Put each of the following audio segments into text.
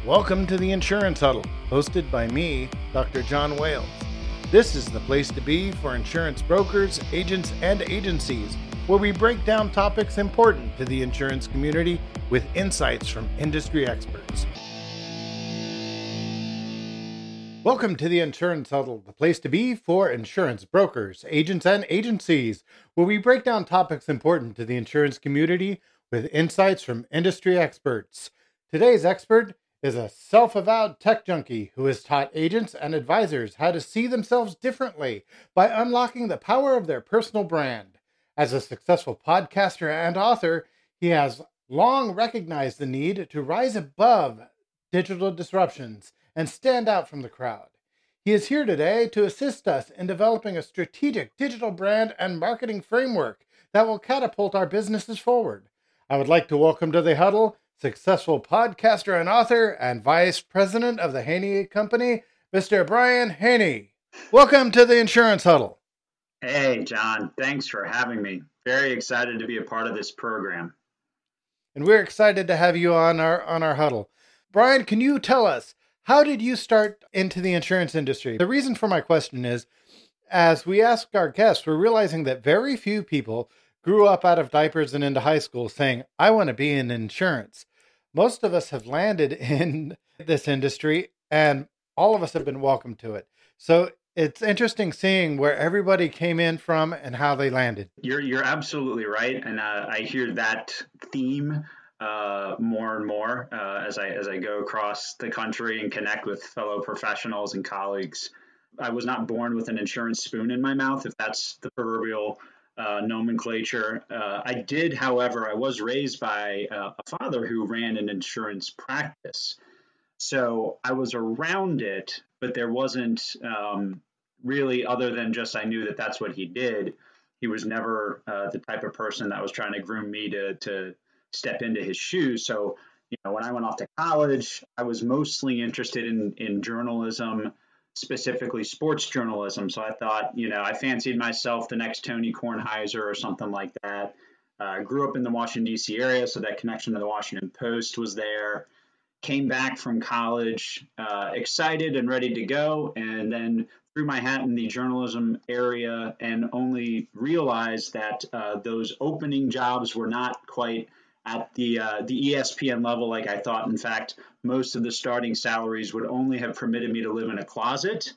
Welcome to the Insurance Huddle, hosted by me, Dr. John Wales. This is the place to be for insurance brokers, agents, and agencies, where we break down topics important to the insurance community with insights from industry experts. Welcome to the Insurance Huddle, the place to be for insurance brokers, agents, and agencies, where we break down topics important to the insurance community with insights from industry experts. Today's expert is a self-avowed tech junkie who has taught agents and advisors how to see themselves differently by unlocking the power of their personal brand. As a successful podcaster and author, he has long recognized the need to rise above digital disruptions and stand out from the crowd. He is here today to assist us in developing a strategic digital brand and marketing framework that will catapult our businesses forward. I would like to welcome to the huddle successful podcaster and author and vice president of the Haney Company, Mr. Brian Haney. Welcome to the Insurance Huddle. Hey, John. Thanks for having me. Very excited to be a part of this program. And we're excited to have you on our huddle. Brian, can you tell us, how did you start into the insurance industry? The reason for my question is, as we ask our guests, we're realizing that very few people grew up out of diapers and into high school saying, I want to be in insurance. Most of us have landed in this industry and all of us have been welcomed to it. So it's interesting seeing where everybody came in from and how they landed. You're absolutely right. And I hear that theme more and more as I go across the country and connect with fellow professionals and colleagues. I was not born with an insurance spoon in my mouth, if that's the proverbial nomenclature. I did, however, I was raised by a father who ran an insurance practice. So I was around it, but there wasn't really, other than just I knew that that's what he did. He was never the type of person that was trying to groom me to step into his shoes. So, when I went off to college, I was mostly interested in journalism, specifically sports journalism. So I thought, I fancied myself the next Tony Kornheiser or something like that. Grew up in the Washington, D.C. area, so that connection to the Washington Post was there. Came back from college, excited and ready to go, and then threw my hat in the journalism area and only realized that those opening jobs were not quite at the ESPN level like I thought. In fact, most of the starting salaries would only have permitted me to live in a closet.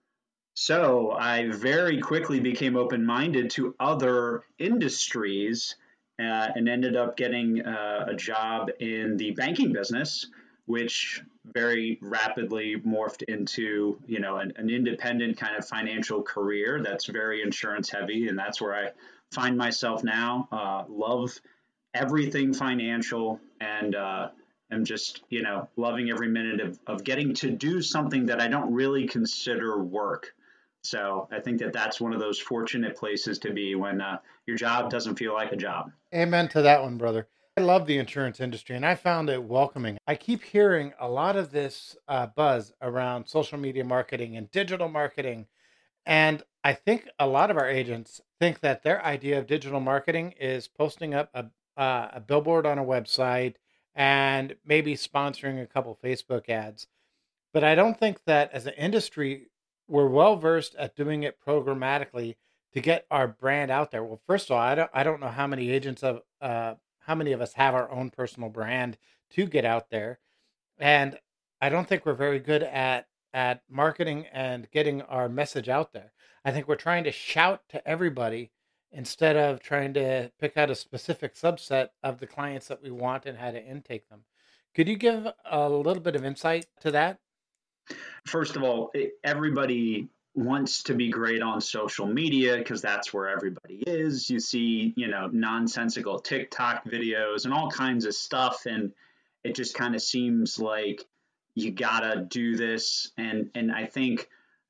So I very quickly became open-minded to other industries and ended up getting a job in the banking business, which very rapidly morphed into, an independent kind of financial career that's very insurance heavy. And that's where I find myself now. Love everything financial and am just, loving every minute of getting to do something that I don't really consider work. So I think that that's one of those fortunate places to be when your job doesn't feel like a job. Amen to that one, brother. I love the insurance industry and I found it welcoming. I keep hearing a lot of this buzz around social media marketing and digital marketing. And I think a lot of our agents think that their idea of digital marketing is posting up a billboard on a website and maybe sponsoring a couple Facebook ads. But I don't think that as an industry, we're well versed at doing it programmatically to get our brand out there. Well, first of all, I don't know how many agents of how many of us have our own personal brand to get out there, and I don't think we're very good at marketing and getting our message out there. I think we're trying to shout to everybody instead of trying to pick out a specific subset of the clients that we want and how to intake them. Could you give a little bit of insight to that? First of all, everybody wants to be great on social media because that's where everybody is. You see, nonsensical TikTok videos and all kinds of stuff. And it just kind of seems like you gotta do this. And I think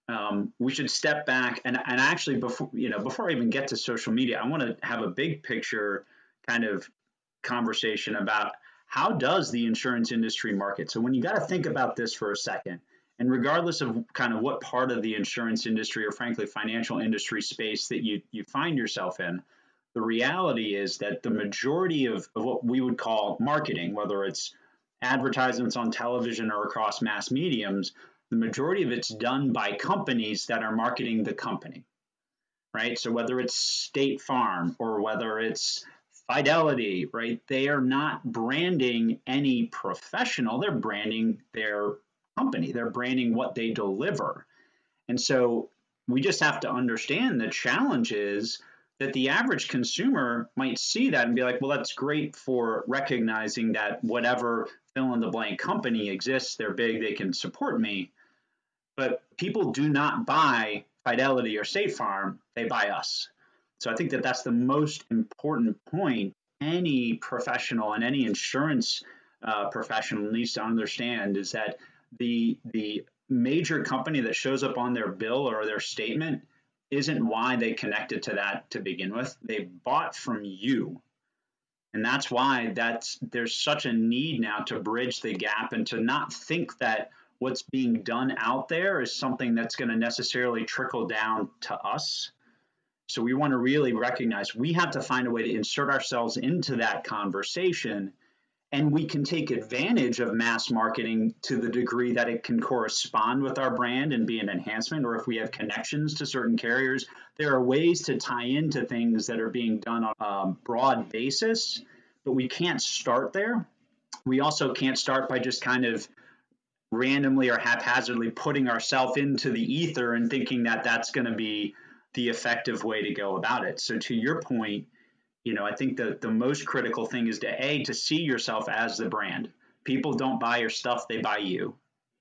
we should step back and actually before I even get to social media, I want to have a big picture kind of conversation about how does the insurance industry market. So when you got to think about this for a second, and regardless of kind of what part of the insurance industry or frankly financial industry space that you find yourself in, the reality is that the majority of what we would call marketing, whether it's advertisements on television or across mass mediums, the majority of it's done by companies that are marketing the company, right? So whether it's State Farm or whether it's Fidelity, right? They are not branding any professional, they're branding their company, they're branding what they deliver. And so we just have to understand the challenge is that the average consumer might see that and be like, well, that's great for recognizing that whatever fill in the blank company exists, they're big, they can support me. But people do not buy Fidelity or State Farm, they buy us. So I think that that's the most important point any professional and any insurance professional needs to understand is that the major company that shows up on their bill or their statement isn't why they connected to that to begin with. They bought from you. And that's why there's such a need now to bridge the gap and to not think that what's being done out there is something that's going to necessarily trickle down to us. So we want to really recognize we have to find a way to insert ourselves into that conversation, and we can take advantage of mass marketing to the degree that it can correspond with our brand and be an enhancement, or if we have connections to certain carriers, there are ways to tie into things that are being done on a broad basis, but we can't start there. We also can't start by just kind of randomly or haphazardly putting ourselves into the ether and thinking that that's going to be the effective way to go about it. So to your point, I think the most critical thing is to see yourself as the brand. People don't buy your stuff, they buy you.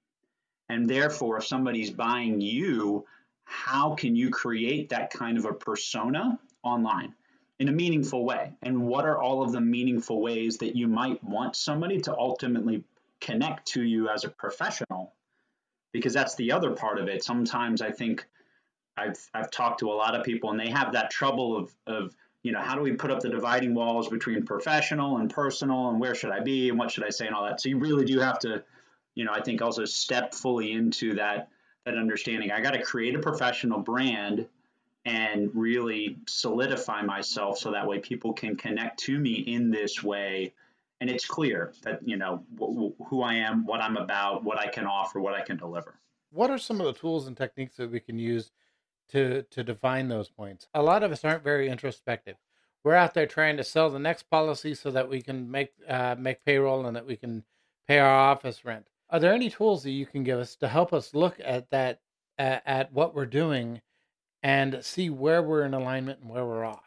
And therefore, if somebody's buying you, how can you create that kind of a persona online in a meaningful way? And what are all of the meaningful ways that you might want somebody to ultimately connect to you as a professional? Because that's the other part of it. Sometimes I think I've talked to a lot of people and they have that trouble of how do we put up the dividing walls between professional and personal, and where should I be and what should I say and all that. So you really do have to, I think also step fully into that understanding. I got to create a professional brand and really solidify myself so that way people can connect to me in this way. And it's clear that, who I am, what I'm about, what I can offer, what I can deliver. What are some of the tools and techniques that we can use to define those points? A lot of us aren't very introspective. We're out there trying to sell the next policy so that we can make payroll and that we can pay our office rent. Are there any tools that you can give us to help us look at that, at what we're doing, and see where we're in alignment and where we're off?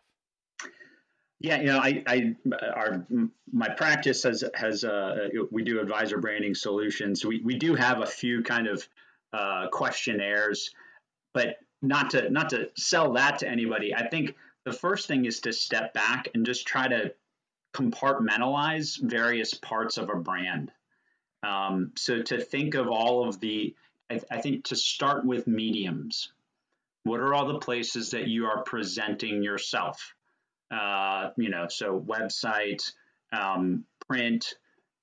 Yeah, my practice has we do advisor branding solutions. We do have a few kind of questionnaires, but not to sell that to anybody. I think the first thing is to step back and just try to compartmentalize various parts of a brand. So to think of all of I think to start with mediums. What are all the places that you are presenting yourself? So website, print,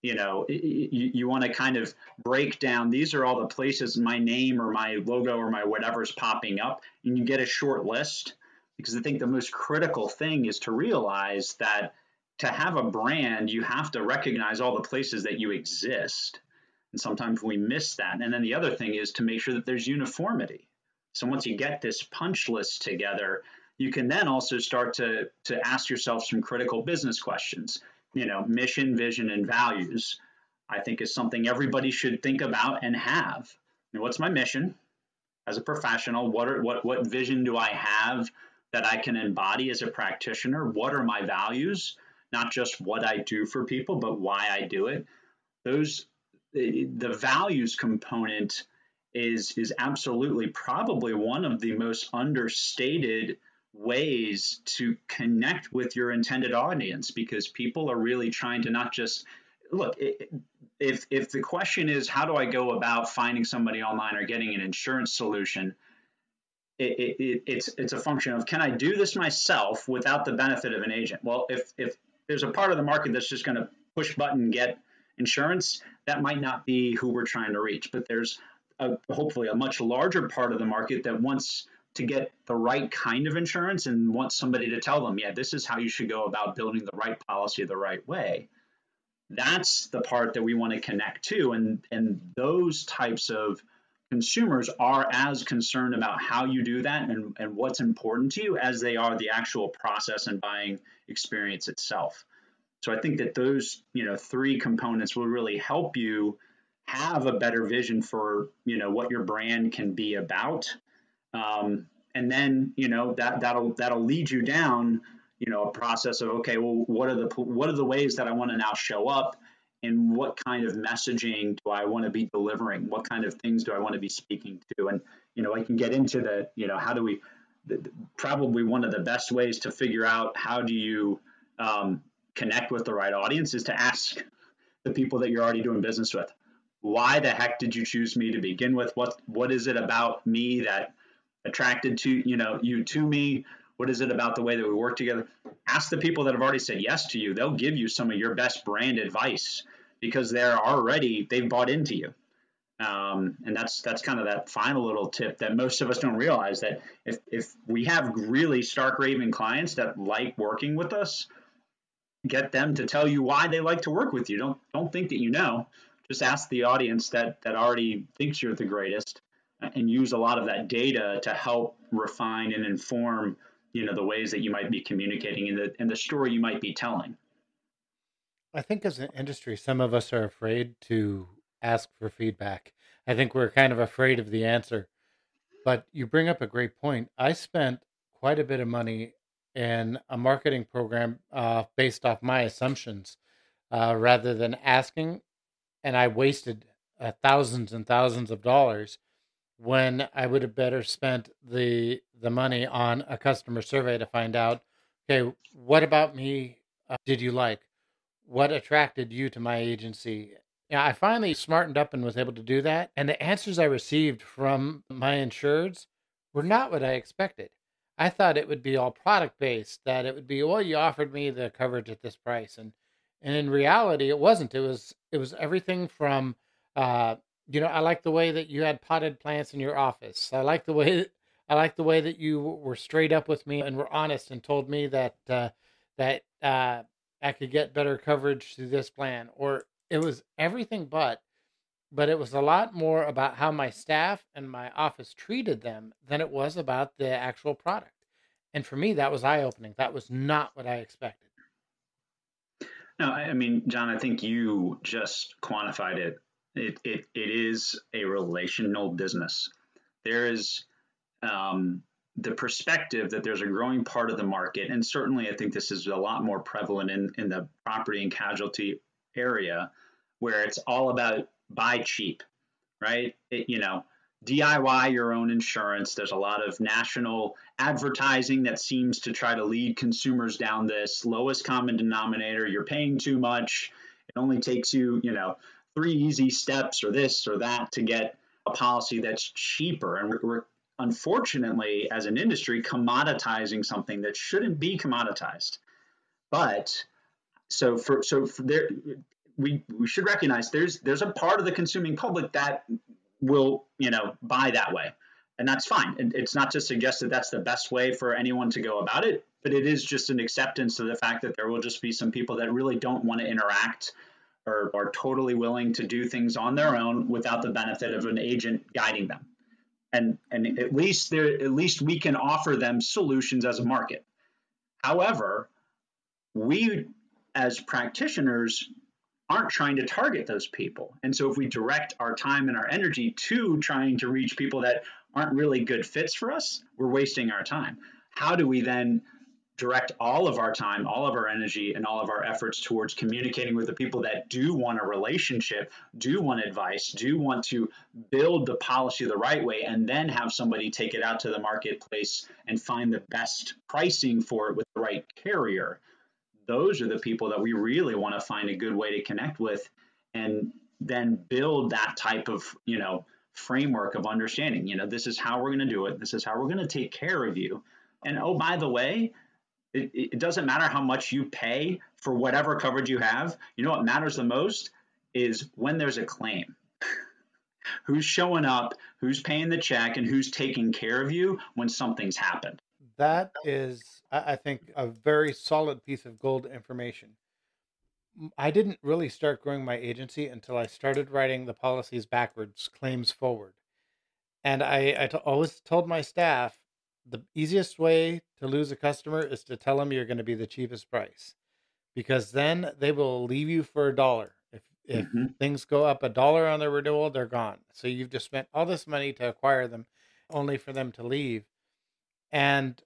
you want to kind of break down, these are all the places my name or my logo or my whatever is popping up, and you get a short list. Because I think the most critical thing is to realize that to have a brand, you have to recognize all the places that you exist. And sometimes we miss that. And then the other thing is to make sure that there's uniformity. So once you get this punch list together, you can then also start to ask yourself some critical business questions. Mission, vision, and values, I think, is something everybody should think about and have. What's my mission as a professional? What vision do I have that I can embody as a practitioner? What are my values? Not just what I do for people, but why I do it. The values component is absolutely probably one of the most understated ways to connect with your intended audience, because people are really trying to not just look. If the question is how do I go about finding somebody online or getting an insurance solution, it's a function of, can I do this myself without the benefit of an agent? Well, if there's a part of the market that's just going to push button and get insurance, that might not be who we're trying to reach. But there's hopefully a much larger part of the market that wants to get the right kind of insurance and wants somebody to tell them, yeah, this is how you should go about building the right policy the right way. That's the part that we want to connect to. And those types of consumers are as concerned about how you do that and what's important to you as they are the actual process and buying experience itself. So I think that those, three components will really help you have a better vision for, what your brand can be about. And then, that'll lead you down, a process of, okay, well, what are the ways that I want to now show up, and what kind of messaging do I want to be delivering? What kind of things do I want to be speaking to? And, I can get into how do we, probably one of the best ways to figure out how do you connect with the right audience is to ask the people that you're already doing business with, why the heck did you choose me to begin with? What is it about me that attracted to you to me? What is it about the way that we work together? Ask the people that have already said yes to you. They'll give you some of your best brand advice because they've bought into you. And that's kind of that final little tip that most of us don't realize, that if we have really stark raving clients that like working with us, get them to tell you why they like to work with you. Don't think that just ask the audience that already thinks you're the greatest, and use a lot of that data to help refine and inform the ways that you might be communicating and the story you might be telling. I think as an industry, some of us are afraid to ask for feedback. I think we're kind of afraid of the answer. But you bring up a great point. I spent quite a bit of money in a marketing program based off my assumptions rather than asking, and I wasted thousands and thousands of dollars when I would have better spent the money on a customer survey to find out, okay, what about me did you like? What attracted you to my agency? Yeah, I finally smartened up and was able to do that. And the answers I received from my insureds were not what I expected. I thought it would be all product based, that it would be, well, you offered me the coverage at this price. And in reality it wasn't. It was everything from I like the way that you had potted plants in your office. I like the way that you were straight up with me and were honest and told me that I could get better coverage through this plan. Or it was everything but it was a lot more about how my staff and my office treated them than it was about the actual product. And for me, that was eye opening. That was not what I expected. No, I mean, John, I think you just quantified it. It is a relational business. There is the perspective that there's a growing part of the market, and certainly I think this is a lot more prevalent in the property and casualty area, where it's all about buy cheap, right? DIY your own insurance. There's a lot of national advertising that seems to try to lead consumers down this lowest common denominator. You're paying too much. It only takes you, three easy steps or this or that to get a policy that's cheaper. And we're unfortunately, as an industry, commoditizing something that shouldn't be commoditized. But so for there, we should recognize there's a part of the consuming public that will buy that way, and that's fine. It's not to suggest that that's the best way for anyone to go about it, but it is just an acceptance of the fact that there will just be some people that really don't want to interact or are totally willing to do things on their own without the benefit of an agent guiding them. And at least we can offer them solutions as a market. However, we as practitioners aren't trying to target those people. And so if we direct our time and our energy to trying to reach people that aren't really good fits for us, we're wasting our time. How do we then direct all of our time, all of our energy, and all of our efforts towards communicating with the people that do want a relationship, do want advice, do want to build the policy the right way, and then have somebody take it out to the marketplace and find the best pricing for it with the right carrier? Those are the people that we really want to find a good way to connect with, and then build that type of, framework of understanding. This is how we're going to do it. This is how we're going to take care of you. And oh, by the way, it doesn't matter how much you pay for whatever coverage you have. What matters the most is when there's a claim. Who's showing up, who's paying the check, and who's taking care of you when something's happened. That is, I think, a very solid piece of gold information. I didn't really start growing my agency until I started writing the policies backwards, claims forward. And always told my staff the easiest way to lose a customer is to tell them you're going to be the cheapest price, because then they will leave you for a dollar. If Hmm. things go up a dollar on their renewal, they're gone. So you've just spent all this money to acquire them, only for them to leave. And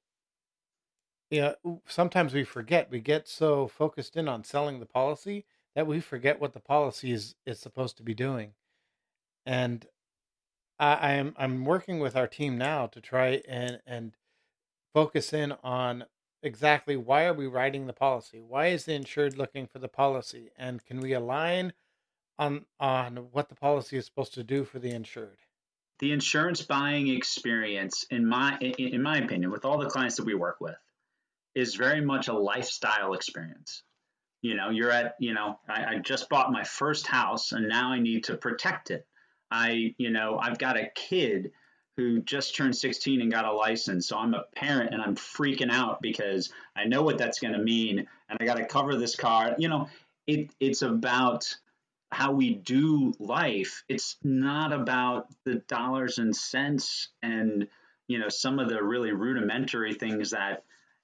sometimes we forget. We get so focused in on selling the policy that we forget what the policy is supposed to be doing. And I'm working with our team now to try and focus in on exactly why are we writing the policy? Why is the insured looking for the policy? And can we align on what the policy is supposed to do for the insured? The insurance buying experience, in my opinion, with all the clients that we work with, is very much a lifestyle experience. You're at, I just bought my first house and now I need to protect it. I've got a kid who just turned 16 and got a license. So I'm a parent and I'm freaking out because I know what that's going to mean and I got to cover this car. It's about how we do life. It's not about the dollars and cents and, some of the really rudimentary things that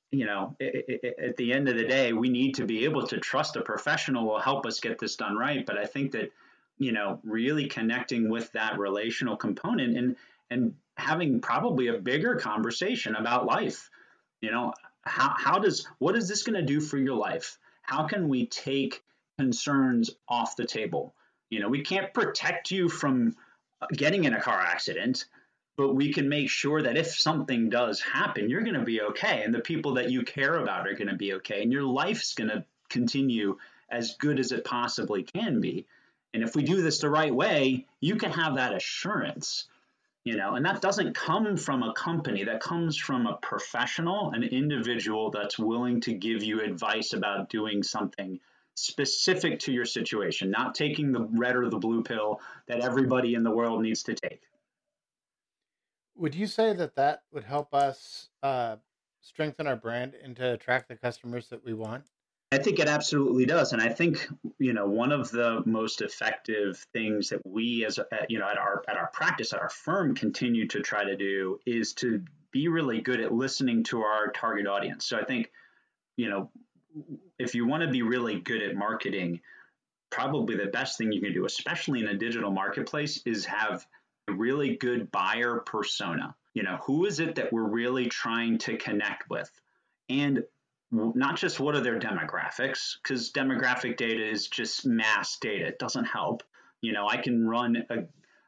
at the end of the day, we need to be able to trust a professional will help us get this done right. But I think that, really connecting with that relational component and having probably a bigger conversation about life. You know, what is this going to do for your life? How can we take concerns off the table? We can't protect you from getting in a car accident, but we can make sure that if something does happen, you're going to be okay. And the people that you care about are going to be okay. And your life's going to continue as good as it possibly can be. And if we do this the right way, you can have that assurance, and that doesn't come from a company. That comes from a professional, an individual that's willing to give you advice about doing something specific to your situation, not taking the red or the blue pill that everybody in the world needs to take. Would you say that that would help us strengthen our brand and to attract the customers that we want? I think it absolutely does, and I think one of the most effective things that we, as at our practice at our firm, continue to try to do is to be really good at listening to our target audience. So I think you know if you want to be really good at marketing, probably the best thing you can do, especially in a digital marketplace, is have a really good buyer persona. Who is it that we're really trying to connect with? And not just what are their demographics, because demographic data is just mass data. It doesn't help. I can run a,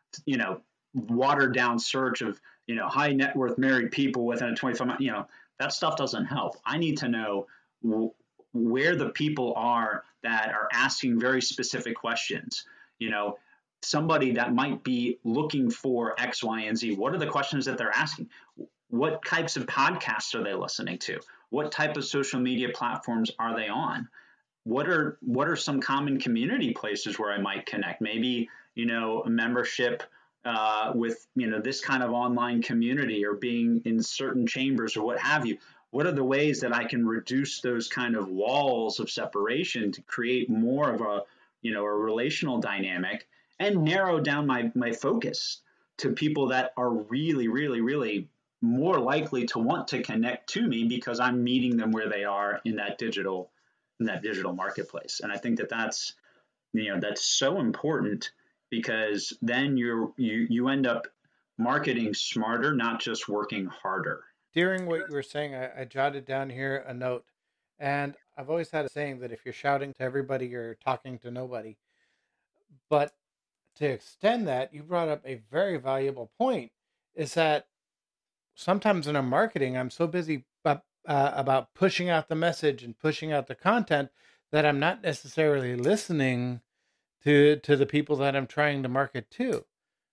watered down search of, high net worth married people within a 25 month, that stuff doesn't help. I need to know where the people are that are asking very specific questions. Somebody that might be looking for X, Y, and Z. What are the questions that they're asking? What types of podcasts are they listening to? What type of social media platforms are they on? What are some common community places where I might connect? Maybe a membership with this kind of online community, or being in certain chambers, or what have you. What are the ways that I can reduce those kind of walls of separation to create more of a relational dynamic, and narrow down my focus to people that are really, really, really more likely to want to connect to me because I'm meeting them where they are in that digital marketplace. And I think that's so important, because then you end up marketing smarter, not just working harder. During what you were saying, I jotted down here a note. And I've always had a saying that if you're shouting to everybody, you're talking to nobody. But to extend that, you brought up a very valuable point, is that sometimes in our marketing, I'm so busy about pushing out the message and pushing out the content that I'm not necessarily listening to the people that I'm trying to market to.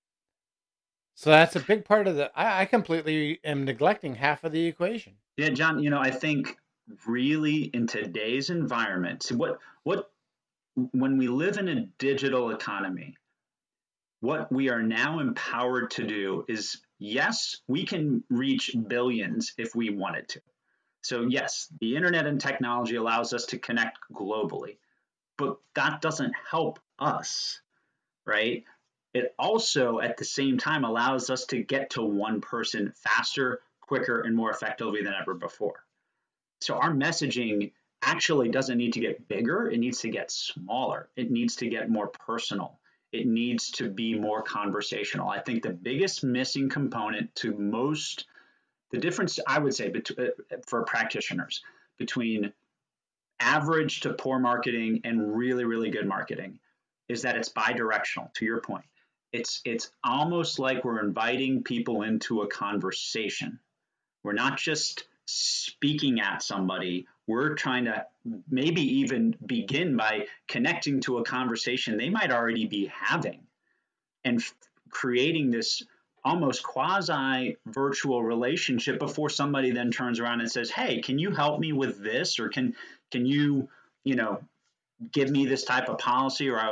So that's a big part of I completely am neglecting half of the equation. Yeah, John, I think really in today's environment, so what when we live in a digital economy, what we are now empowered to do is, yes, we can reach billions if we wanted to. So yes, the internet and technology allows us to connect globally. but that doesn't help us, right? It also at the same time allows us to get to one person faster, quicker, and more effectively than ever before. So our messaging actually doesn't need to get bigger, it needs to get smaller. It needs to get more personal. It needs to be more conversational. I think the biggest missing component to most, the difference I would say for practitioners between average to poor marketing and really, really good marketing is that it's bidirectional, to your point. It's almost like we're inviting people into a conversation. We're not just speaking at somebody. We're trying to maybe even begin by connecting to a conversation they might already be having and creating this almost quasi virtual relationship before somebody then turns around and says, "Hey, can you help me with this?" Or can you, give me this type of policy? Or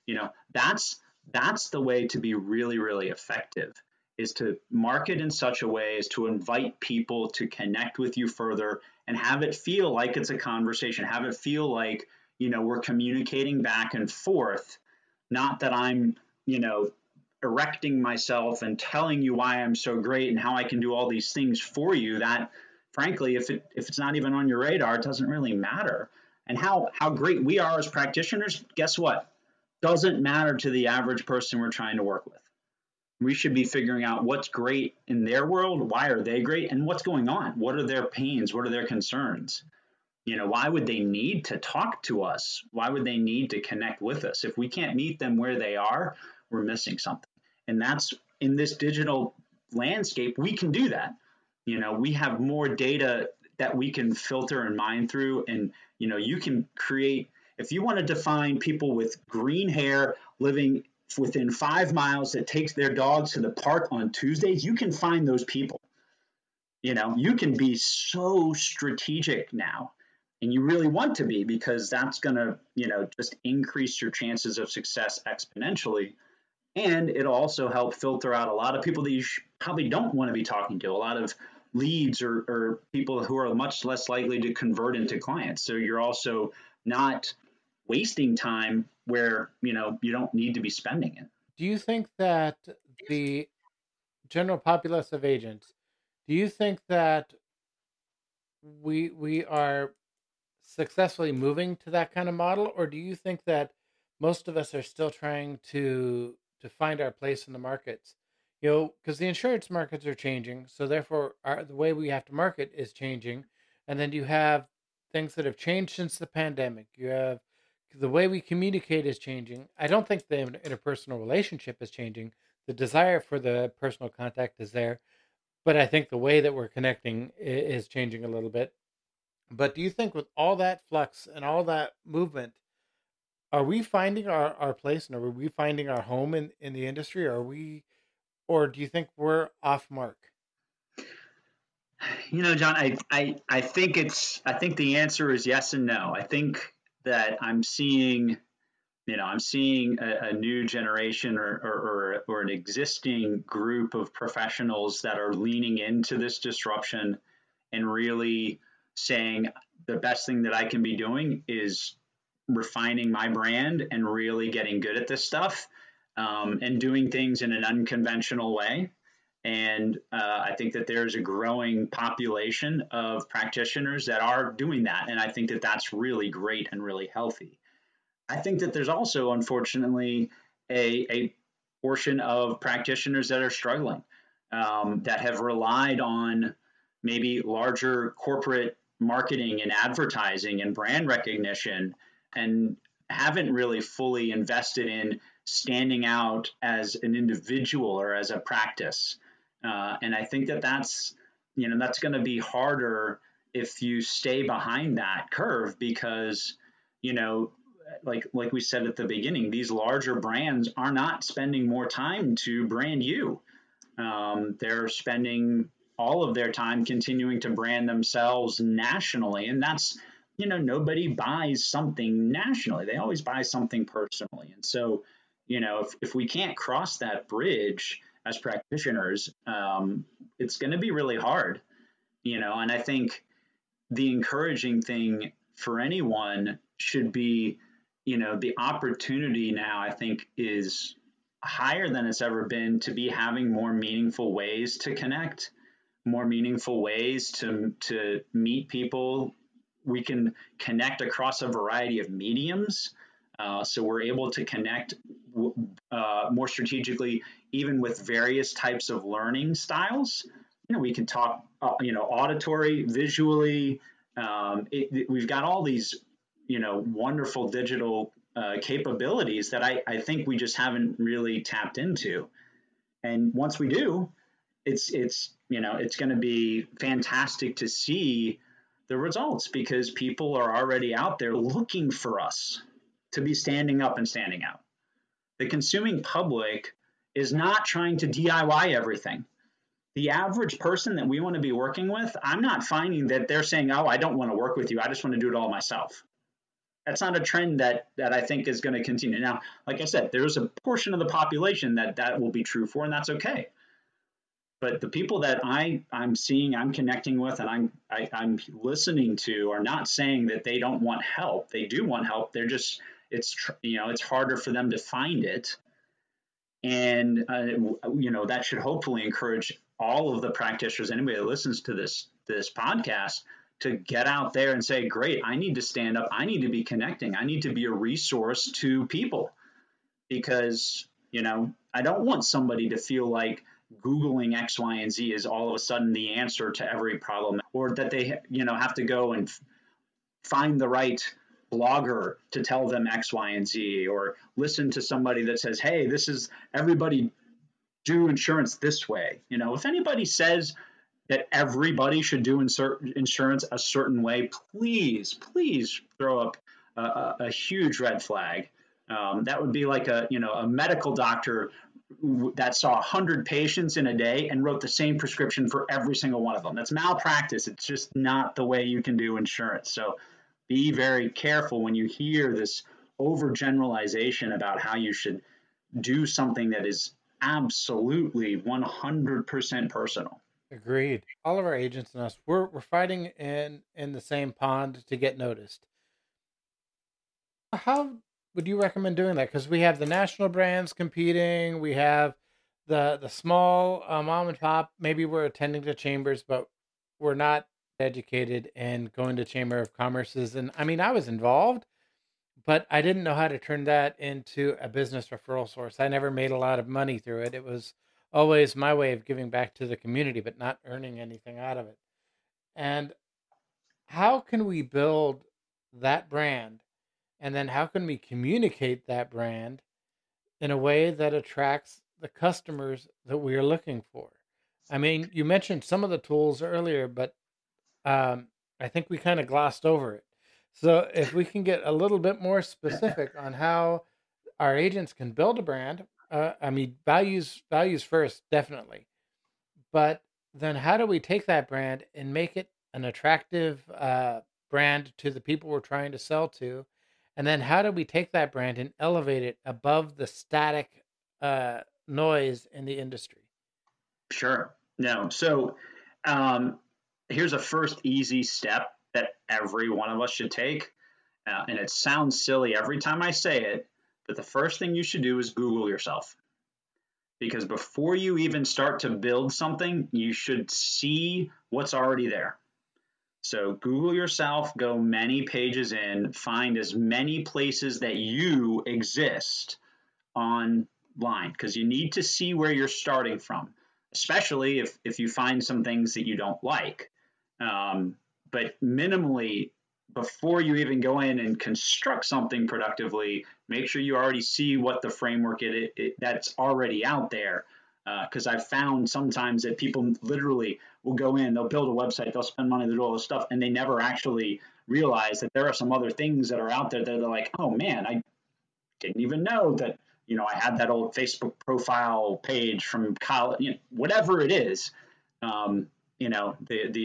that's the way to be really, really effective, is to market in such a way as to invite people to connect with you further and have it feel like it's a conversation, have it feel like, we're communicating back and forth, not that I'm, erecting myself and telling you why I'm so great and how I can do all these things for you that frankly, if it's not even on your radar, it doesn't really matter. And how great we are as practitioners, guess what? Doesn't matter to the average person we're trying to work with. We should be figuring out what's great in their world, why are they great, and what's going on. What are their pains? What are their concerns? Why would they need to talk to us? Why would they need to connect with us? If we can't meet them where they are, we're missing something. And that's in this digital landscape, we can do that. We have more data that we can filter and mine through. And, you can create, if you want to define people with green hair living within 5 miles that takes their dogs to the park on Tuesdays, you can find those people. You can be so strategic now, and you really want to be, because that's going to, just increase your chances of success exponentially. And it'll also help filter out a lot of people that you probably don't want to be talking to, a lot of leads or people who are much less likely to convert into clients. So you're also not wasting time where, you don't need to be spending it. Do you think that the general populace of agents, do you think that we are successfully moving to that kind of model, or do you think that most of us are still trying to find our place in the markets? Because the insurance markets are changing, so therefore the way we have to market is changing. And then you have things that have changed since the pandemic. You have the way we communicate is changing. I don't think the interpersonal relationship is changing. The desire for the personal contact is there, but I think the way that we're connecting is changing a little bit. But do you think with all that flux and all that movement, are we finding our place, and are we finding our home in the industry? Or do you think we're off mark? John, I think the answer is yes and no. I think that I'm seeing a new generation or an existing group of professionals that are leaning into this disruption and really saying the best thing that I can be doing is refining my brand and really getting good at this stuff, and doing things in an unconventional way. And I think that there's a growing population of practitioners that are doing that. And I think that that's really great and really healthy. I think that there's also, unfortunately, a portion of practitioners that are struggling, that have relied on maybe larger corporate marketing and advertising and brand recognition, and haven't really fully invested in standing out as an individual or as a practice. And I think that that's going to be harder if you stay behind that curve, because, like we said at the beginning, these larger brands are not spending more time to brand you. They're spending all of their time continuing to brand themselves nationally. And that's, nobody buys something nationally. They always buy something personally. And so, if we can't cross that bridge as practitioners, it's going to be really hard, and I think the encouraging thing for anyone should be, the opportunity now, I think, is higher than it's ever been to be having more meaningful ways to connect, more meaningful ways to meet people. We can connect across a variety of mediums. So we're able to connect more strategically, even with various types of learning styles. We can talk, auditory, visually. We've got all these, wonderful digital capabilities that I think we just haven't really tapped into. And once we do, it's going to be fantastic to see the results, because people are already out there looking for us to be standing up and standing out. The consuming public is not trying to DIY everything. The average person that we want to be working with, I'm not finding that they're saying, oh, I don't want to work with you, I just want to do it all myself. That's not a trend that I think is going to continue. Now, like I said, there's a portion of the population that will be true for, and that's okay. But the people that I'm seeing, I'm connecting with, and I'm listening to are not saying that they don't want help. They do want help. They're just, it's harder for them to find it. And, that should hopefully encourage all of the practitioners, anybody that listens to this podcast, to get out there and say, great, I need to stand up. I need to be connecting. I need to be a resource to people, because, I don't want somebody to feel like Googling X, Y, and Z is all of a sudden the answer to every problem, or that they, have to go and find the right blogger to tell them X, Y, and Z, or listen to somebody that says, hey, this is, everybody do insurance this way. If anybody says that everybody should do insurance a certain way, please throw up a huge red flag. That would be like a medical doctor that saw 100 patients in a day and wrote the same prescription for every single one of them. That's malpractice. It's just not the way you can do insurance. So be very careful when you hear this overgeneralization about how you should do something that is absolutely 100% personal. Agreed. All of our agents and us, we're fighting in the same pond to get noticed. How would you recommend doing that? Because we have the national brands competing, we have the small mom and pop. Maybe we're attending to chambers, but we're not educated in going to Chamber of Commerce's. And I mean, I was involved, but I didn't know how to turn that into a business referral source. I never made a lot of money through it. It was always my way of giving back to the community, but not earning anything out of it. And how can we build that brand? And then how can we communicate that brand in a way that attracts the customers that we are looking for? I mean, you mentioned some of the tools earlier, but I think we kind of glossed over it. So if we can get a little bit more specific on how our agents can build a brand, I mean, values first, definitely. But then how do we take that brand and make it an attractive brand to the people we're trying to sell to? And then how do we take that brand and elevate it above the static noise in the industry? Sure. No. So here's a first easy step that every one of us should take. And it sounds silly every time I say it, but the first thing you should do is Google yourself. Because before you even start to build something, you should see what's already there. So Google yourself, go many pages in, find as many places that you exist online, because you need to see where you're starting from, especially if you find some things that you don't like. But minimally, before you even go in and construct something productively, make sure you already see what the framework that's already out there. Because I've found sometimes that people literally will go in, they'll build a website, they'll spend money, they'll do all this stuff, and they never actually realize that there are some other things that are out there that they're like, oh man, I didn't even know that, I had that old Facebook profile page from college, whatever it is. One of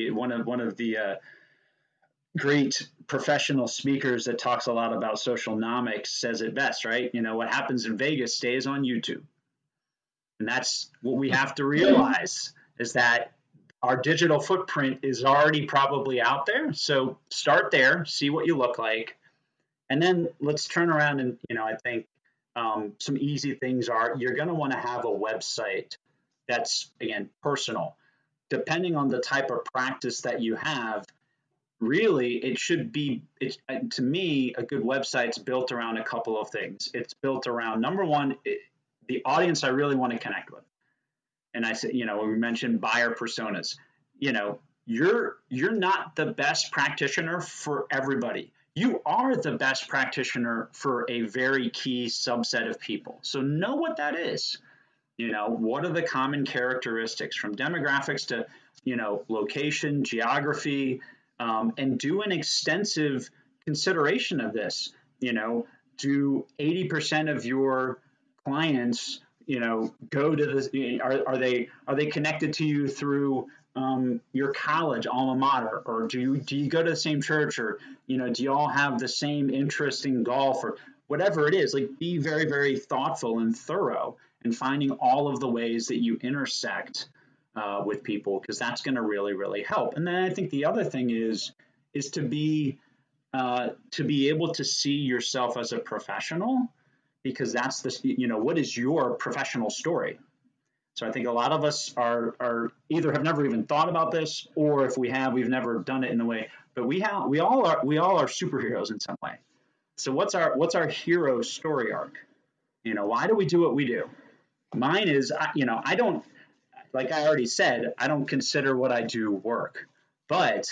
the great professional speakers that talks a lot about socialnomics says it best, right? What happens in Vegas stays on YouTube. And that's what we have to realize, is that our digital footprint is already probably out there. So start there, see what you look like, And then let's turn around and, I think some easy things are you're going to want to have a website that's, again, personal. Depending on the type of practice that you have, really, it should be, to me, a good website's built around a couple of things. It's built around, number one, the audience I really want to connect with. And I said, when we mentioned buyer personas, you're not the best practitioner for everybody. You are the best practitioner for a very key subset of people. So know what that is. What are the common characteristics from demographics to, location, geography, and do an extensive consideration of this. Do 80% of your clients, go to this? Are they connected to you through your college alma mater, or do you go to the same church, or do you all have the same interest in golf, or whatever it is? Like, be very, very thoughtful and thorough in finding all of the ways that you intersect with people, because that's going to really, really help. And then I think the other thing is to be able to see yourself as a professional, because that's what is your professional story? So I think a lot of us are either have never even thought about this, or if we have, we've never done it in the way. But we all are superheroes in some way. So what's our hero story arc? Why do we do what we do? Mine is, I don't, like I already said, I don't consider what I do work, but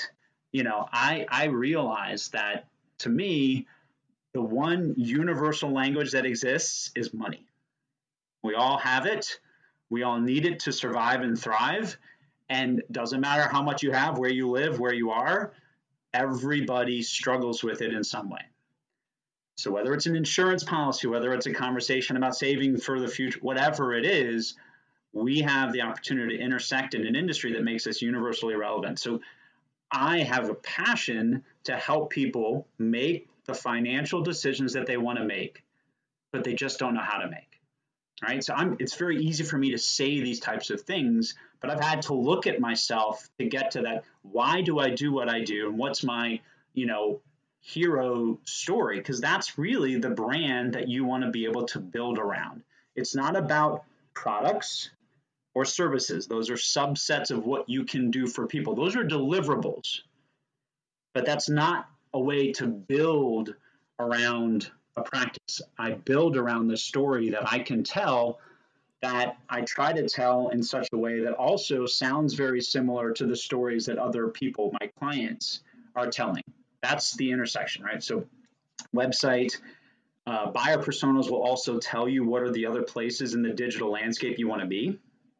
I realize that, to me, the one universal language that exists is money. We all have it. We all need it to survive and thrive. And doesn't matter how much you have, where you live, where you are, everybody struggles with it in some way. So whether it's an insurance policy, whether it's a conversation about saving for the future, whatever it is, we have the opportunity to intersect in an industry that makes us universally relevant. So I have a passion to help people make the financial decisions that they want to make, but they just don't know how to make. Right? So it's very easy for me to say these types of things, but I've had to look at myself to get to that. Why do I do what I do? And what's my, hero story? Because that's really the brand that you want to be able to build around. It's not about products or services. Those are subsets of what you can do for people. Those are deliverables, but that's not a way to build around a practice. I build around the story that I can tell, that I try to tell in such a way that also sounds very similar to the stories that other people, my clients, are telling. That's the intersection, right? So website, buyer personas will also tell you what are the other places in the digital landscape you want to be.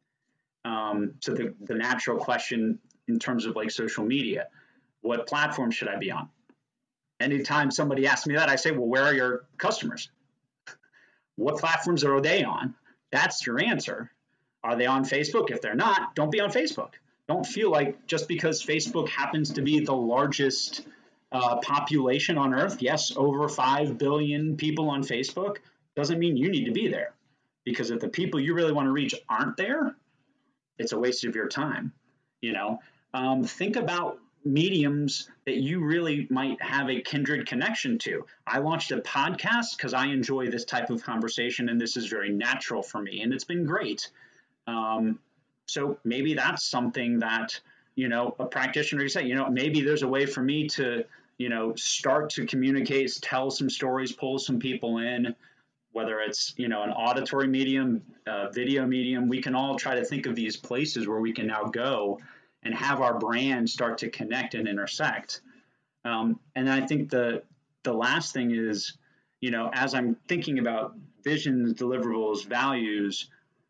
So the natural question in terms of like social media, what platform should I be on? Anytime somebody asks me that, I say, well, where are your customers? What platforms are they on? That's your answer. Are they on Facebook? If they're not, don't be on Facebook. Don't feel like just because Facebook happens to be the largest population on Earth, yes, over 5 billion people on Facebook, doesn't mean you need to be there. Because if the people you really want to reach aren't there, it's a waste of your time. Think about mediums that you really might have a kindred connection to. I launched a podcast because I enjoy this type of conversation, and this is very natural for me, and it's been great. So maybe that's something that, a practitioner, you say, maybe there's a way for me to, start to communicate, tell some stories, pull some people in, whether it's, an auditory medium, video medium. We can all try to think of these places where we can now go and have our brand start to connect and intersect. And I think the last thing is, as I'm thinking about visions, deliverables, values,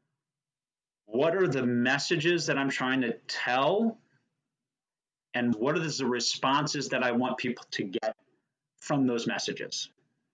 what are the messages that I'm trying to tell? And what are the responses that I want people to get from those messages?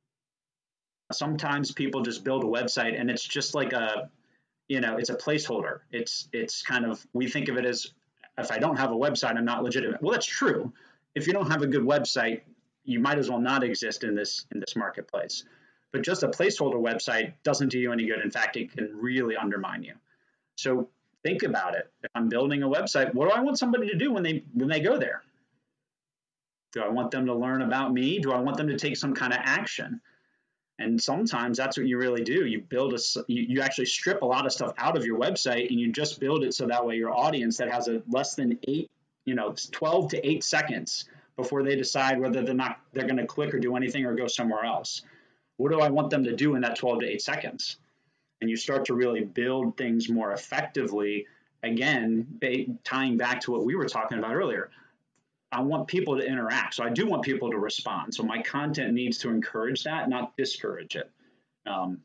Sometimes people just build a website and it's just like it's a placeholder. It's kind of, we think of it as, if I don't have a website, I'm not legitimate. Well, that's true. If you don't have a good website, you might as well not exist in this marketplace. But just a placeholder website doesn't do you any good. In fact, it can really undermine you. So think about it. If I'm building a website, what do I want somebody to do when they go there? Do I want them to learn about me? Do I want them to take some kind of action? And sometimes that's what you really do. You actually strip a lot of stuff out of your website and you just build it so that way your audience that has a less than 12 to 8 seconds before they decide whether they're going to click or do anything or go somewhere else. What do I want them to do in that 12 to 8 seconds? And you start to really build things more effectively. Again, tying back to what we were talking about earlier, I want people to interact. So I do want people to respond. So my content needs to encourage that, not discourage it. I'm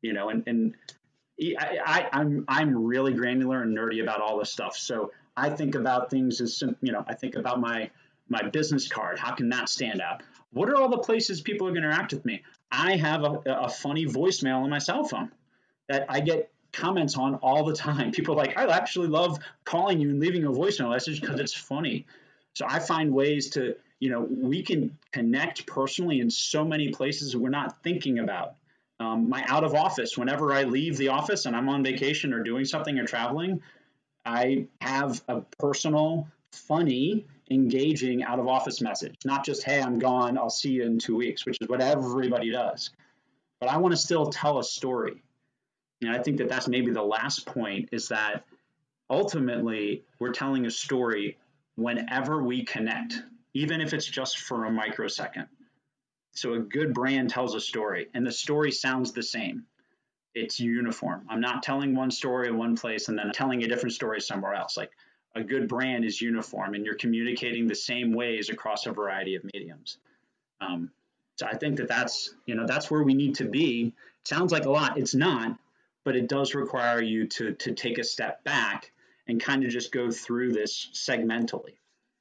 really granular and nerdy about all this stuff. So I think about things as, I think about my business card. How can that stand out? What are all the places people are going to interact with me? I have a funny voicemail on my cell phone that I get comments on all the time. People are like, I actually love calling you and leaving a voicemail message because it's funny. So I find ways to, we can connect personally in so many places we're not thinking about. My out of office, whenever I leave the office and I'm on vacation or doing something or traveling, I have a personal, funny, engaging out of office message. Not just, hey, I'm gone, I'll see you in 2 weeks, which is what everybody does. But I want to still tell a story. And I think that that's maybe the last point, is that ultimately we're telling a story whenever we connect, even if it's just for a microsecond. So a good brand tells a story, and the story sounds the same. It's uniform. I'm not telling one story in one place and then telling a different story somewhere else. Like, a good brand is uniform, and you're communicating the same ways across a variety of mediums. So I think that that's where we need to be. It sounds like a lot. It's not, but it does require you to take a step back and kind of just go through this segmentally.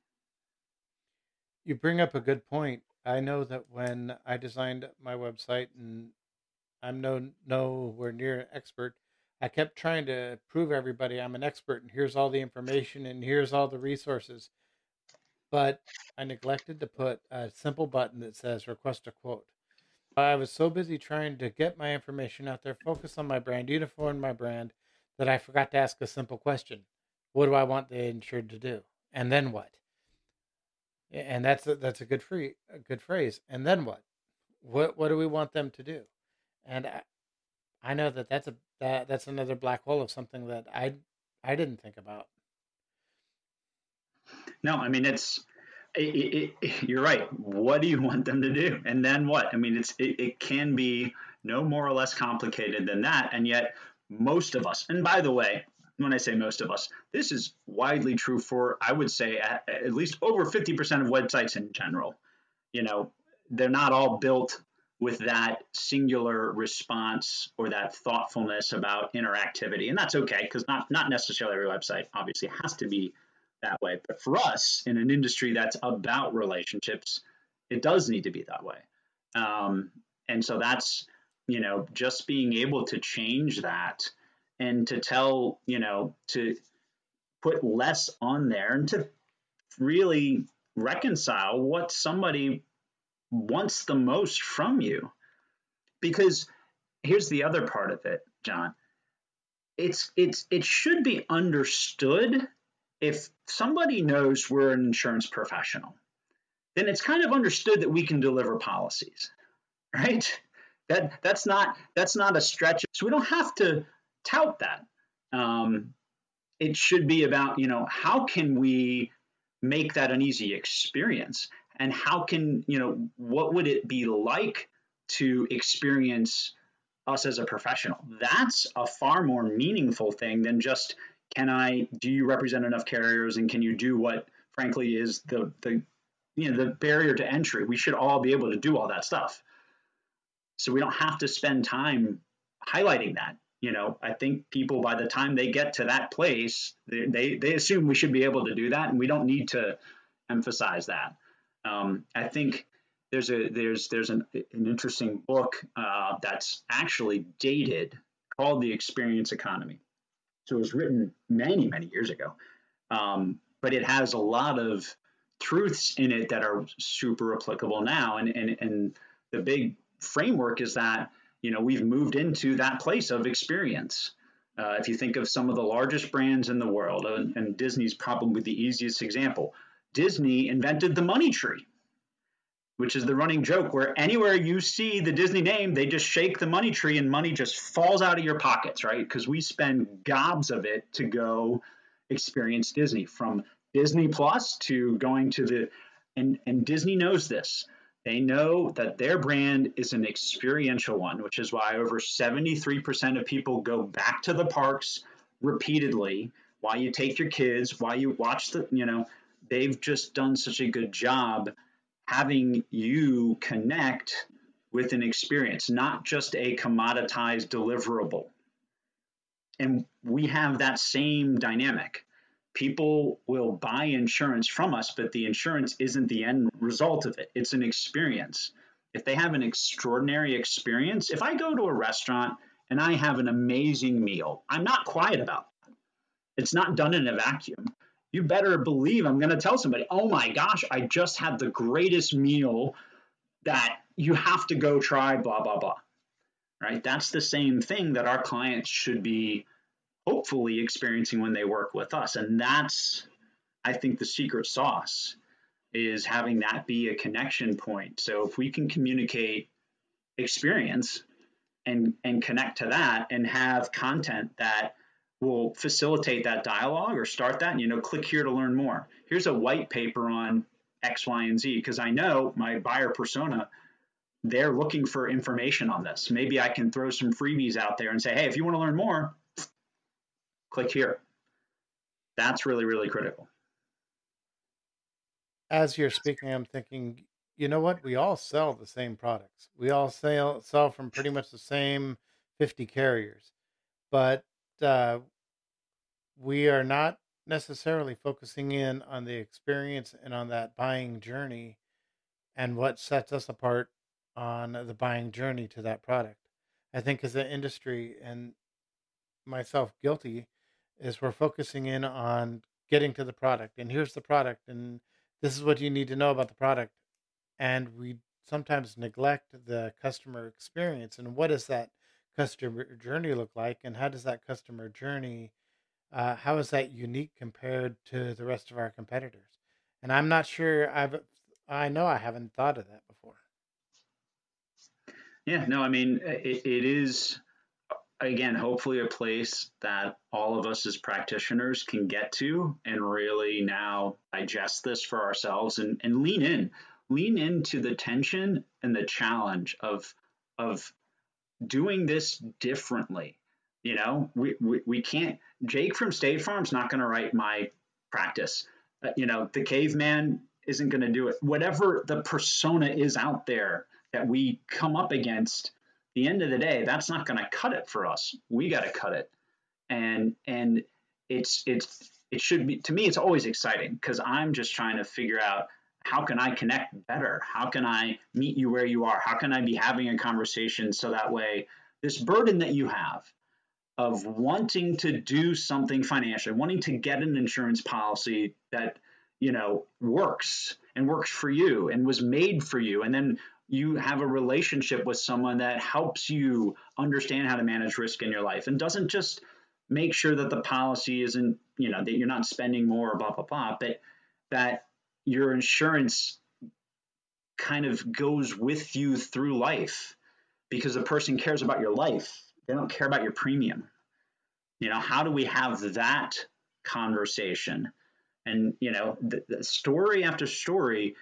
You bring up a good point. I know that when I designed my website, and I'm nowhere near an expert, I kept trying to prove everybody I'm an expert and here's all the information and here's all the resources. But I neglected to put a simple button that says request a quote. I was so busy trying to get my information out there, focus on my brand, uniform my brand, that I forgot to ask a simple question. What do I want the insured to do? And then what? And that's a good phrase. And then what? What do we want them to do? And I know that's another black hole of something that I didn't think about. No, I mean, you're right. What do you want them to do? And then what? I mean, it can be no more or less complicated than that. And yet most of us, and by the way, when I say most of us, this is widely true for, I would say, at least over 50% of websites in general. They're not all built with that singular response or that thoughtfulness about interactivity. And that's okay, because not necessarily every website obviously has to be that way. But for us, in an industry that's about relationships, it does need to be that way. And so that's, just being able to change that and to tell, to put less on there and to really reconcile what somebody wants the most from you. Because here's the other part of it, John. It should be understood, if somebody knows we're an insurance professional, then it's kind of understood that we can deliver policies, right? That's not a stretch. So we don't have to tout that. It should be about, how can we make that an easy experience? And how can, what would it be like to experience us as a professional? That's a far more meaningful thing than just, do you represent enough carriers, and can you do what, frankly, is the barrier to entry? We should all be able to do all that stuff. So we don't have to spend time highlighting that. I think people, by the time they get to that place, they assume we should be able to do that, and we don't need to emphasize that. I think there's an interesting book that's actually dated, called The Experience Economy. So it was written many, many years ago, but it has a lot of truths in it that are super applicable now. And the big framework is that, we've moved into that place of experience. If you think of some of the largest brands in the world, and Disney's probably the easiest example, Disney invented the money tree. which is the running joke where anywhere you see the Disney name, they just shake the money tree and money just falls out of your pockets, right? Because we spend gobs of it to go experience Disney, from Disney Plus to going to and Disney knows this. They know that their brand is an experiential one, which is why over 73% of people go back to the parks repeatedly while you take your kids, while you watch they've just done such a good job having you connect with an experience, not just a commoditized deliverable. And we have that same dynamic. People will buy insurance from us, but the insurance isn't the end result of it. It's an experience. If they have an extraordinary experience, if I go to a restaurant and I have an amazing meal, I'm not quiet about that. It's not done in a vacuum. You better believe I'm going to tell somebody, oh my gosh, I just had the greatest meal that you have to go try, blah, blah, blah. Right? That's the same thing that our clients should be hopefully experiencing when they work with us. And that's, I think, the secret sauce is having that be a connection point. So if we can communicate experience and connect to that and have content that will facilitate that dialogue or start that, click here to learn more. Here's a white paper on X, Y, and Z, because I know my buyer persona, they're looking for information on this. Maybe I can throw some freebies out there and say, hey, if you want to learn more, click here. That's really, really critical. As you're speaking, I'm thinking, you know what? We all sell the same products. We all sell from pretty much the same 50 carriers, but we are not necessarily focusing in on the experience and on that buying journey and what sets us apart on the buying journey to that product. I think as an industry, and myself guilty, is we're focusing in on getting to the product, and here's the product, and this is what you need to know about the product. And we sometimes neglect the customer experience and what does that customer journey look like, and how does that customer journey how is that unique compared to the rest of our competitors? And I'm not sure I know I haven't thought of that before. Yeah, no, I mean, it is, again, hopefully a place that all of us as practitioners can get to and really now digest this for ourselves and lean into the tension and the challenge of doing this differently. We can't, Jake from State Farm's not going to write my practice. The caveman isn't going to do it. Whatever the persona is out there that we come up against, the end of the day, that's not going to cut it for us. We got to cut it. And it should be, to me, it's always exciting because I'm just trying to figure out how can I connect better? How can I meet you where you are? How can I be having a conversation so that way this burden that you have of wanting to do something financially, wanting to get an insurance policy that, works and works for you and was made for you. And then you have a relationship with someone that helps you understand how to manage risk in your life and doesn't just make sure that the policy isn't, that you're not spending more, blah, blah, blah, but that your insurance kind of goes with you through life because the person cares about your life. They don't care about your premium. How do we have that conversation? And, the story after story,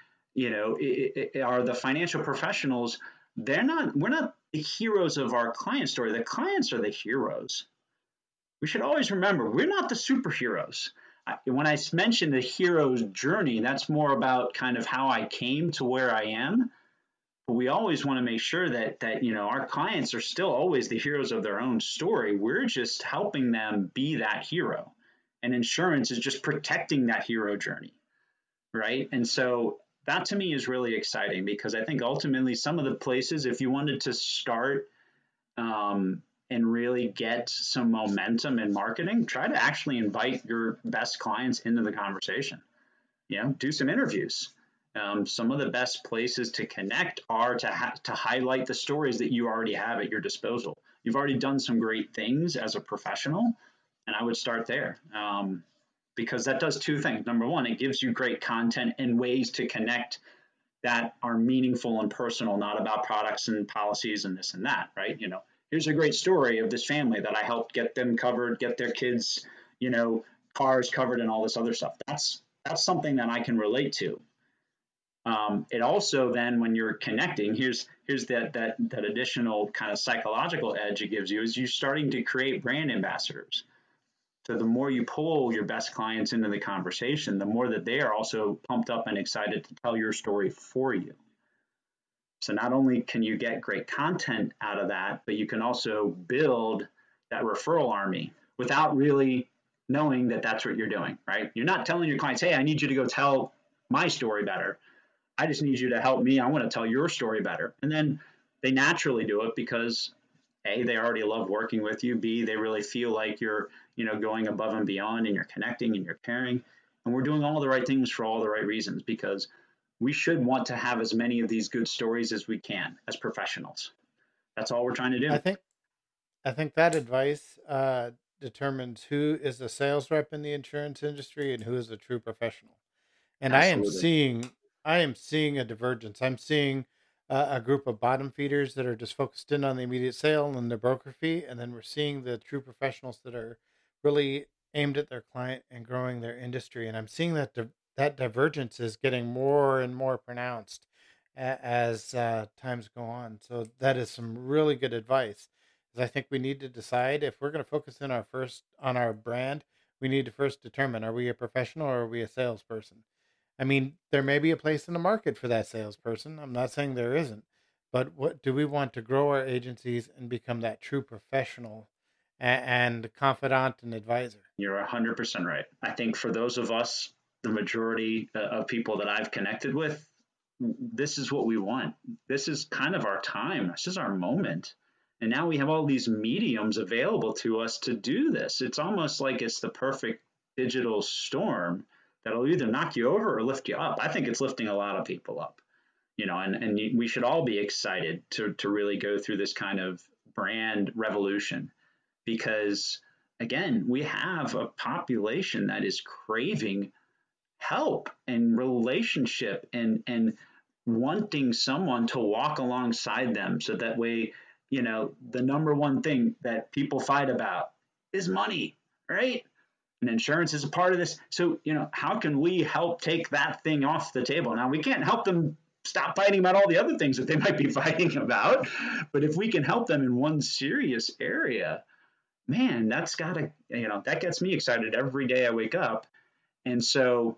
are the financial professionals. We're not the heroes of our client story. The clients are the heroes. We should always remember, we're not the superheroes. When I mention the hero's journey, that's more about kind of how I came to where I am. But we always want to make sure that our clients are still always the heroes of their own story. We're just helping them be that hero. And insurance is just protecting that hero journey, right? And so that to me is really exciting because I think ultimately some of the places, if you wanted to start and really get some momentum in marketing, try to actually invite your best clients into the conversation. Do some interviews. Some of the best places to connect are to highlight the stories that you already have at your disposal. You've already done some great things as a professional, and I would start there because that does two things. Number one, it gives you great content and ways to connect that are meaningful and personal, not about products and policies and this and that, right? Here's a great story of this family that I helped get them covered, get their kids, cars covered and all this other stuff. That's something that I can relate to. It also then, when you're connecting, here's that additional kind of psychological edge it gives you, is you're starting to create brand ambassadors. So the more you pull your best clients into the conversation, the more that they are also pumped up and excited to tell your story for you. So not only can you get great content out of that, but you can also build that referral army without really knowing that that's what you're doing, right? You're not telling your clients, hey, I need you to go tell my story better. I just need you to help me. I want to tell your story better. And then they naturally do it because A, they already love working with you. B, they really feel like you're, going above and beyond, and you're connecting and you're caring. And we're doing all the right things for all the right reasons, because we should want to have as many of these good stories as we can as professionals. That's all we're trying to do. I think that advice determines who is a sales rep in the insurance industry and who is a true professional. And Absolutely. I am seeing a divergence. I'm seeing a group of bottom feeders that are just focused in on the immediate sale and the broker fee, and then we're seeing the true professionals that are really aimed at their client and growing their industry. And I'm seeing that that divergence is getting more and more pronounced as times go on. So that is some really good advice. Because I think we need to decide if we're going to focus in on our brand. We need to first determine, are we a professional or are we a salesperson? I mean, there may be a place in the market for that salesperson. I'm not saying there isn't, but what do we want to grow our agencies and become that true professional and confidant and advisor? You're 100% right. I think for those of us, the majority of people that I've connected with, this is what we want. This is kind of our time. This is our moment. And now we have all these mediums available to us to do this. It's almost like it's the perfect digital storm that'll either knock you over or lift you up. I think it's lifting a lot of people up, and we should all be excited to really go through this kind of brand revolution, because again, we have a population that is craving help and relationship and wanting someone to walk alongside them, so that way, the number one thing that people fight about is money, right? And insurance is a part of this. So, how can we help take that thing off the table? Now, we can't help them stop fighting about all the other things that they might be fighting about. But if we can help them in one serious area, man, that's got to, that gets me excited every day I wake up. And so,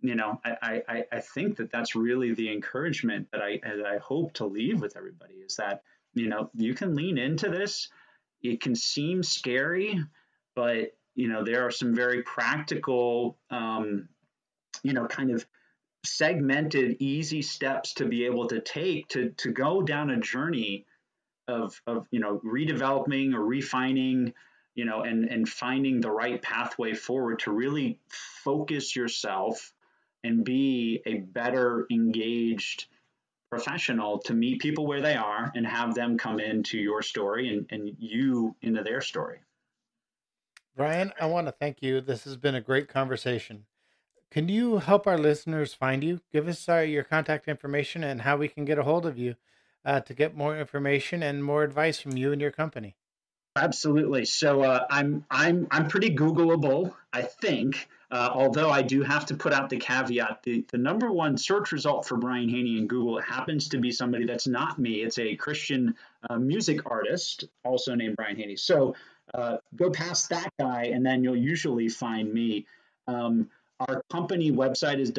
I think that that's really the encouragement that I hope to leave with everybody, is that, you can lean into this. It can seem scary, but there are some very practical, kind of segmented, easy steps to be able to take to go down a journey of redeveloping or refining, and finding the right pathway forward to really focus yourself and be a better engaged professional, to meet people where they are and have them come into your story and you into their story. Brian, I want to thank you. This has been a great conversation. Can you help our listeners find you? Give us your contact information and how we can get a hold of you to get more information and more advice from you and your company. Absolutely. So I'm pretty Googleable, I think. Although I do have to put out the caveat, the number one search result for Brian Haney in Google happens to be somebody that's not me. It's a Christian music artist, also named Brian Haney. So go past that guy, and then you'll usually find me. Our company website is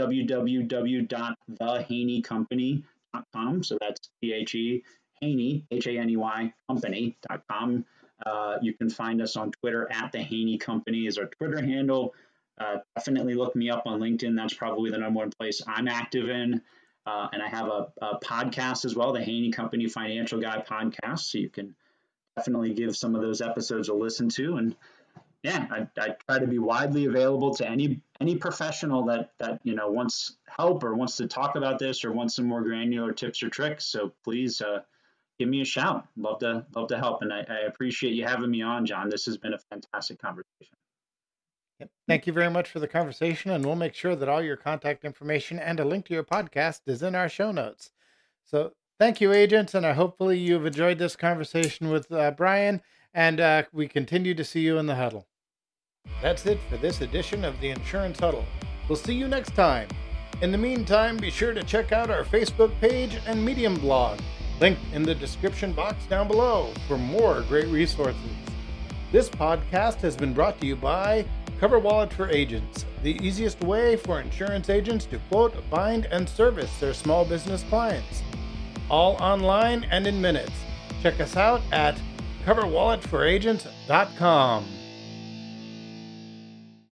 www.thehaneycompany.com. So that's THE Haney, Haney, company.com. You can find us on Twitter at The Haney Company is our Twitter handle. Definitely look me up on LinkedIn. That's probably the number one place I'm active in. And I have a podcast as well, the Haney Company Financial Guy podcast. So you can definitely give some of those episodes a listen to. And yeah, I try to be widely available to any professional that wants help or wants to talk about this or wants some more granular tips or tricks. So please give me a shout. Love to help. And I appreciate you having me on, John. This has been a fantastic conversation. Yep. Thank you very much for the conversation, and we'll make sure that all your contact information and a link to your podcast is in our show notes. So thank you, agents, and hopefully you've enjoyed this conversation with Brian, and we continue to see you in the huddle. That's it for this edition of the Insurance Huddle. We'll see you next time. In the meantime, be sure to check out our Facebook page and Medium blog, linked in the description box down below, for more great resources. This podcast has been brought to you by CoverWallet for Agents, the easiest way for insurance agents to quote, bind, and service their small business clients. All online and in minutes. Check us out at coverwalletforagents.com.